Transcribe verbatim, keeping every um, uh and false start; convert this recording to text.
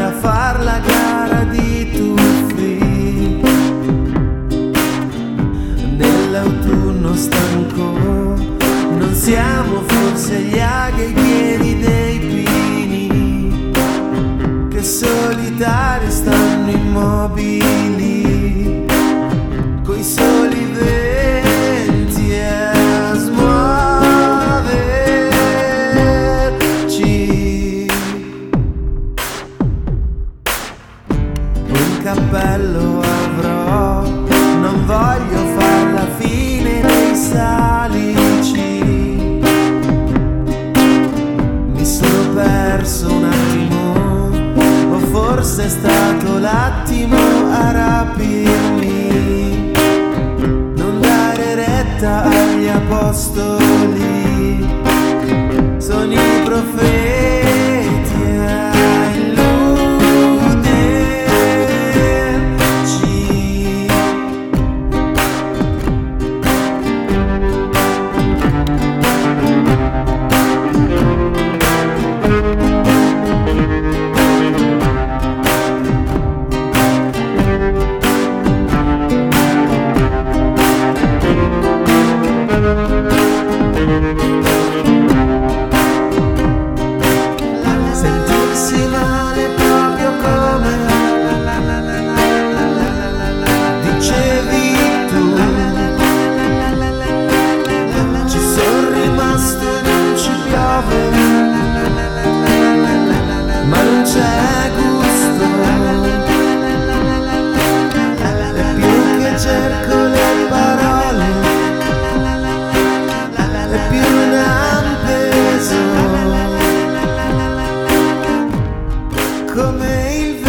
da far la gara di tuffi. Nell'autunno stanco non siamo forse gli aghi ai piedi dei pini, che solitari stanno immobili coi soli venti a smuoverci. Un cappello avrò, non voglio far la fine dei salici. Mi sono perso un attimo, o forse è stato l'attimo a rapirmi. Non dare retta agli apostoli, sono i profeti a illuderci. Sentirsi male proprio come dicevi tu. Ci sono rimasto e non ci piove, ma non c'è gusto. E più che cerco le parole, e più ne han peso, come il